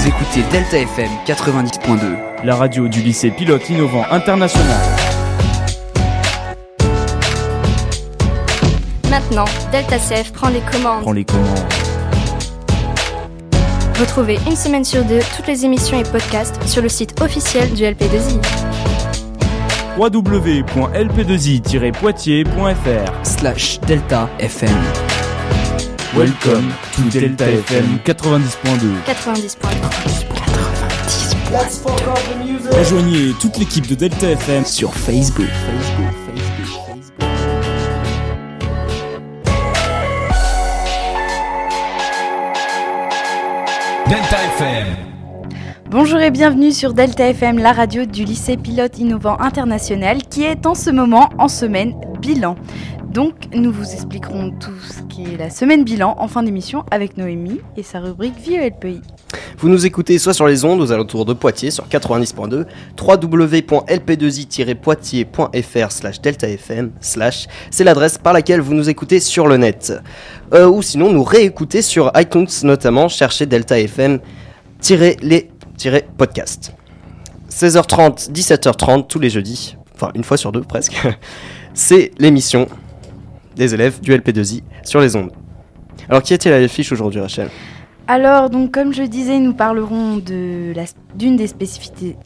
Vous écoutez Delta FM 90.2, la radio du lycée Pilote Innovant International. Maintenant, Delta CF prend les commandes. Retrouvez une semaine sur deux toutes les émissions et podcasts sur le site officiel du LP2I. www.lp2i-poitiers.fr/Delta FM. Welcome to Delta FM 90.2. 90.2. Rejoignez toute l'équipe de Delta FM sur Facebook. Delta FM. Bonjour et bienvenue sur Delta FM, la radio du lycée Pilote Innovant International qui est en ce moment en semaine bilan. Donc nous vous expliquerons tout ce qui est la semaine bilan en fin d'émission avec Noémie et sa rubrique Vie au LPI. Vous nous écoutez soit sur les ondes aux alentours de Poitiers sur 90.2, www.lp2i-poitiers.fr/deltafm/, c'est l'adresse par laquelle vous nous écoutez sur le net. Ou sinon nous réécoutez sur iTunes notamment, cherchez Delta FM-les-podcasts. 16h30, 17h30 tous les jeudis, enfin une fois sur deux presque, c'est l'émission des élèves du LP2I sur les ondes. Alors qui est-il à l'affiche aujourd'hui, Rachel ? Alors, donc, comme je disais, nous parlerons d'une des spécificités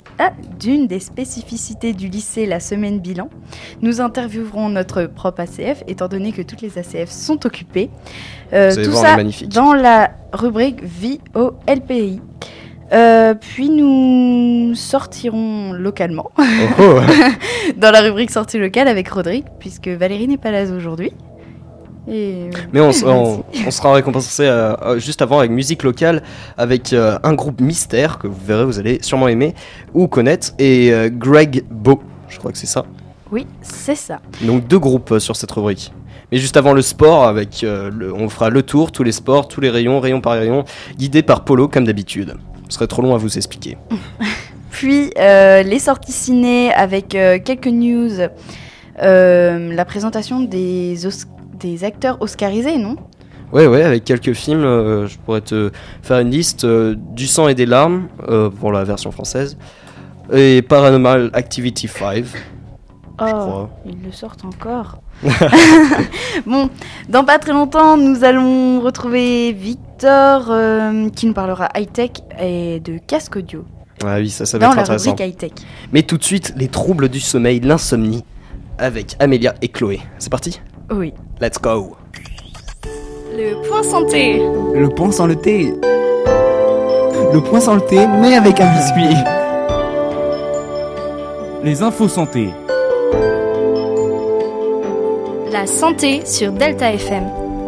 du lycée, la semaine bilan. Nous interviewerons notre propre ACF, étant donné que toutes les ACF sont occupées. Tout ça dans la rubrique Vie au LPI. Puis nous sortirons localement dans la rubrique sortie locale avec Rodrigue, puisque Valérie n'est pas là aujourd'hui. Mais on sera récompensé juste avant avec musique locale avec un groupe mystère que vous verrez, vous allez sûrement aimer ou connaître, et Greg Beau, je crois que c'est ça. Oui, c'est ça. Donc 2 groupes sur cette rubrique. Mais juste avant le sport, avec on fera le tour, tous les sports, tous les rayons, rayon par rayon, guidé par Polo comme d'habitude. Ce serait trop long à vous expliquer. Puis les sorties ciné avec quelques news, la présentation des acteurs oscarisés, non ? Ouais, avec quelques films, je pourrais te faire une liste. Du sang et des larmes, pour la version française, et Paranormal Activity 5. Oh, ils le sortent encore. Bon, dans pas très longtemps, nous allons retrouver Victor qui nous parlera high-tech et de casque audio. Ah oui, ça va être intéressant. Dans la rubrique high-tech. Mais tout de suite, les troubles du sommeil, l'insomnie, avec Amélia et Chloé. C'est parti ? Oui. Let's go. Le point santé. Le point sans le thé. Le point sans le thé, mais avec un biscuit. Les infos santé. La santé sur Delta FM.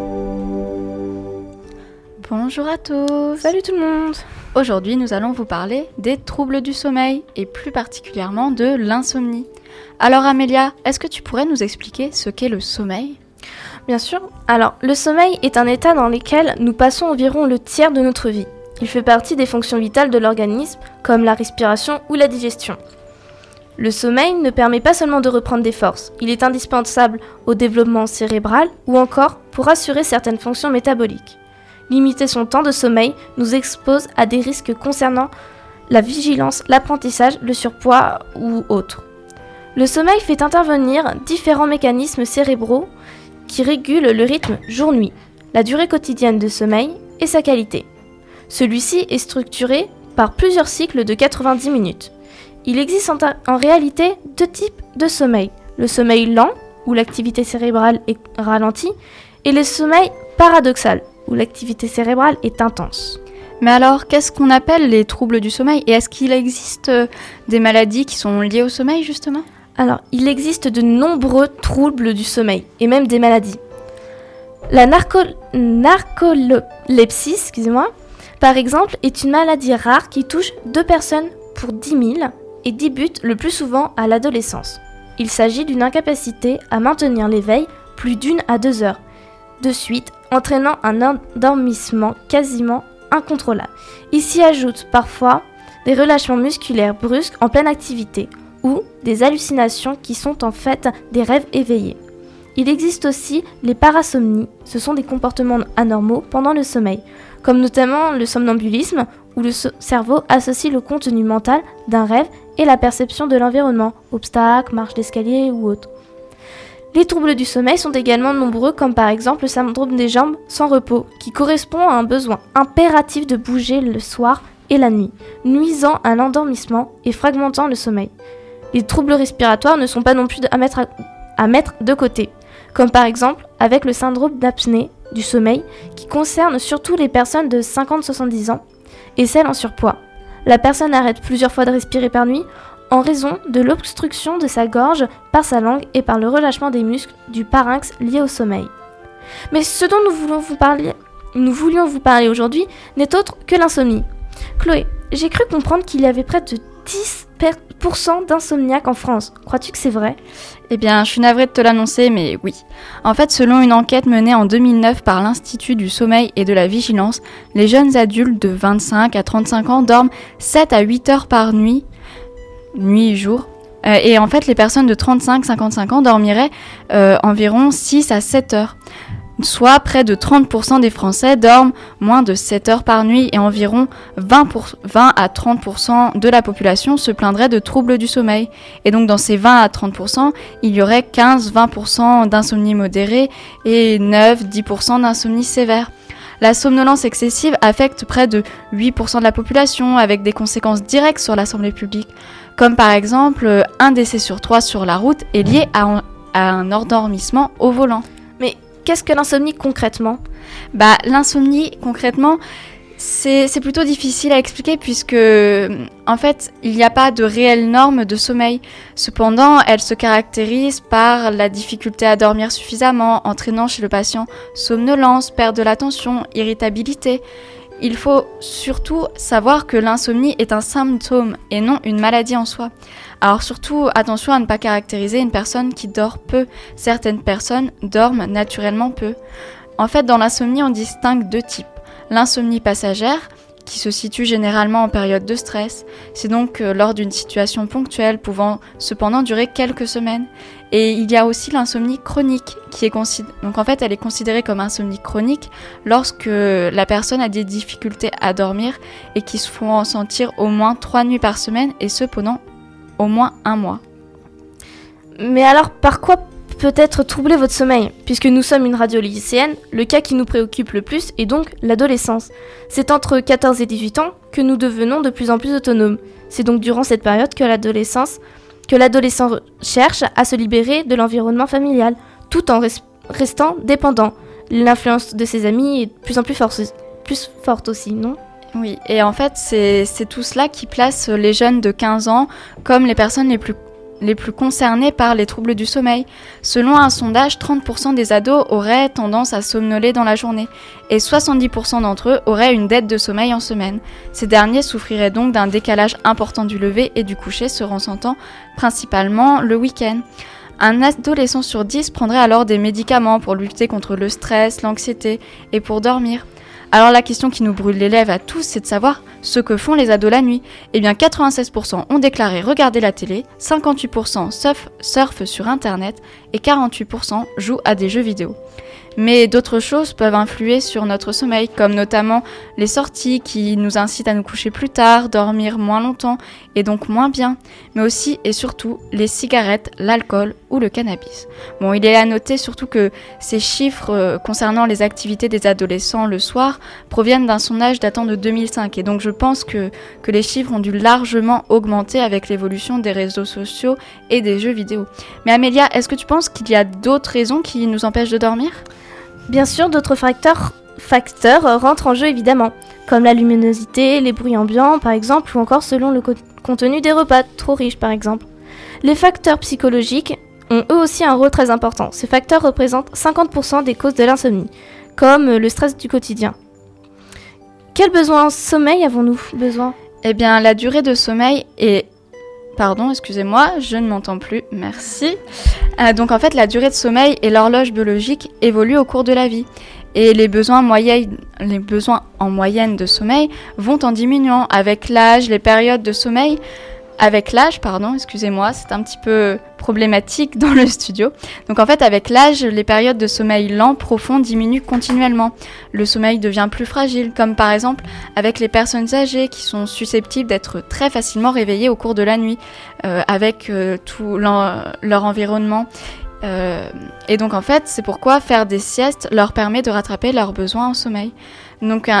Bonjour à tous. Salut tout le monde. Aujourd'hui, nous allons vous parler des troubles du sommeil et plus particulièrement de l'insomnie. Alors Amélia, est-ce que tu pourrais nous expliquer ce qu'est le sommeil ? Bien sûr. Alors, le sommeil est un état dans lequel nous passons environ le tiers de notre vie. Il fait partie des fonctions vitales de l'organisme, comme la respiration ou la digestion. Le sommeil ne permet pas seulement de reprendre des forces, il est indispensable au développement cérébral ou encore pour assurer certaines fonctions métaboliques. Limiter son temps de sommeil nous expose à des risques concernant la vigilance, l'apprentissage, le surpoids ou autres. Le sommeil fait intervenir différents mécanismes cérébraux qui régulent le rythme jour-nuit, la durée quotidienne de sommeil et sa qualité. Celui-ci est structuré par plusieurs cycles de 90 minutes. Il existe en réalité 2 types de sommeil. Le sommeil lent, où l'activité cérébrale est ralentie, et le sommeil paradoxal, où l'activité cérébrale est intense. Mais alors, qu'est-ce qu'on appelle les troubles du sommeil ? Et est-ce qu'il existe des maladies qui sont liées au sommeil, justement ? Alors, il existe de nombreux troubles du sommeil, et même des maladies. La narcolepsie, par exemple, est une maladie rare qui touche 2 personnes pour 10 000 et débute le plus souvent à l'adolescence. Il s'agit d'une incapacité à maintenir l'éveil plus d'1 à 2 heures de suite, entraînant un endormissement quasiment incontrôlable. Il s'y ajoute parfois des relâchements musculaires brusques en pleine activité ou des hallucinations qui sont en fait des rêves éveillés. Il existe aussi les parasomnies, ce sont des comportements anormaux pendant le sommeil, comme notamment le somnambulisme, où le cerveau associe le contenu mental d'un rêve et la perception de l'environnement, obstacles, marches d'escalier ou autres. Les troubles du sommeil sont également nombreux, comme par exemple le syndrome des jambes sans repos, qui correspond à un besoin impératif de bouger le soir et la nuit, nuisant à l'endormissement et fragmentant le sommeil. Les troubles respiratoires ne sont pas non plus à mettre de côté, comme par exemple avec le syndrome d'apnée du sommeil, qui concerne surtout les personnes de 50-70 ans et celles en surpoids. La personne arrête plusieurs fois de respirer par nuit en raison de l'obstruction de sa gorge par sa langue et par le relâchement des muscles du pharynx lié au sommeil. Mais ce dont nous voulions vous parler aujourd'hui n'est autre que l'insomnie. Chloé, j'ai cru comprendre qu'il y avait près de 10% d'insomniaques en France. Crois-tu que c'est vrai ? Eh bien, je suis navrée de te l'annoncer, mais oui. En fait, selon une enquête menée en 2009 par l'Institut du sommeil et de la vigilance, les jeunes adultes de 25 à 35 ans dorment 7 à 8 heures par nuit et jour. Et en fait, les personnes de 35-55 ans dormiraient environ 6 à 7 heures. Soit près de 30% des Français dorment moins de 7 heures par nuit et environ 20 à 30% de la population se plaindrait de troubles du sommeil. Et donc dans ces 20 à 30%, il y aurait 15-20% d'insomnie modérée et 9-10% d'insomnie sévère. La somnolence excessive affecte près de 8% de la population avec des conséquences directes sur la santé publique, comme par exemple un décès sur 3 sur la route est lié à un endormissement au volant. Mais qu'est-ce que l'insomnie concrètement ? L'insomnie concrètement, c'est plutôt difficile à expliquer puisque en fait il n'y a pas de réelles normes de sommeil. Cependant, elle se caractérise par la difficulté à dormir suffisamment, entraînant chez le patient somnolence, perte de l'attention, irritabilité. Il faut surtout savoir que l'insomnie est un symptôme et non une maladie en soi. Alors surtout, attention à ne pas caractériser une personne qui dort peu. Certaines personnes dorment naturellement peu. En fait, dans l'insomnie, on distingue 2 types. L'insomnie passagère, qui se situe généralement en période de stress. C'est donc lors d'une situation ponctuelle pouvant cependant durer quelques semaines. Et il y a aussi l'insomnie chronique, donc en fait elle est considérée comme insomnie chronique lorsque la personne a des difficultés à dormir et qui se font ressentir au moins 3 nuits par semaine et ce pendant au moins 1 mois. Mais alors par quoi peut être troublé votre sommeil ? Puisque nous sommes une radio lycéenne, le cas qui nous préoccupe le plus est donc l'adolescence. C'est entre 14 et 18 ans que nous devenons de plus en plus autonomes. C'est donc durant cette période que l'adolescent cherche à se libérer de l'environnement familial, tout en restant dépendant. L'influence de ses amis est de plus en plus forte aussi, non ? Oui, et en fait, c'est tout cela qui place les jeunes de 15 ans comme les personnes les plus concernées par les troubles du sommeil. Selon un sondage, 30% des ados auraient tendance à somnoler dans la journée et 70% d'entre eux auraient une dette de sommeil en semaine. Ces derniers souffriraient donc d'un décalage important du lever et du coucher, se ressentant principalement le week-end. Un adolescent sur 10 prendrait alors des médicaments pour lutter contre le stress, l'anxiété et pour dormir. Alors la question qui nous brûle les lèvres à tous, c'est de savoir ce que font les ados la nuit. Eh bien 96% ont déclaré regarder la télé, 58% surfent sur internet et 48% jouent à des jeux vidéo. Mais d'autres choses peuvent influer sur notre sommeil, comme notamment les sorties qui nous incitent à nous coucher plus tard, dormir moins longtemps et donc moins bien, mais aussi et surtout les cigarettes, l'alcool ou le cannabis. Bon, il est à noter surtout que ces chiffres concernant les activités des adolescents le soir proviennent d'un sondage datant de 2005 et donc je pense que les chiffres ont dû largement augmenter avec l'évolution des réseaux sociaux et des jeux vidéo. Mais Amélia, est-ce que tu penses qu'il y a d'autres raisons qui nous empêchent de dormir ? Bien sûr, d'autres facteurs rentrent en jeu évidemment, comme la luminosité, les bruits ambiants par exemple, ou encore selon le contenu des repas, trop riches par exemple. Les facteurs psychologiques ont eux aussi un rôle très important. Ces facteurs représentent 50% des causes de l'insomnie, comme le stress du quotidien. Quel besoin en sommeil avons-nous besoin ? Eh bien, la durée de sommeil est... Pardon, excusez-moi, je ne m'entends plus, merci. Donc en fait, la durée de sommeil et l'horloge biologique évoluent au cours de la vie. Et les besoins en moyenne de sommeil vont en diminuant avec l'âge, les périodes de sommeil avec l'âge, excusez-moi, c'est un petit peu problématique dans le studio. Donc en fait, avec l'âge, les périodes de sommeil lent, profond diminuent continuellement. Le sommeil devient plus fragile, comme par exemple avec les personnes âgées qui sont susceptibles d'être très facilement réveillées au cours de la nuit, avec tout leur environnement. Et donc en fait, c'est pourquoi faire des siestes leur permet de rattraper leurs besoins en sommeil. Donc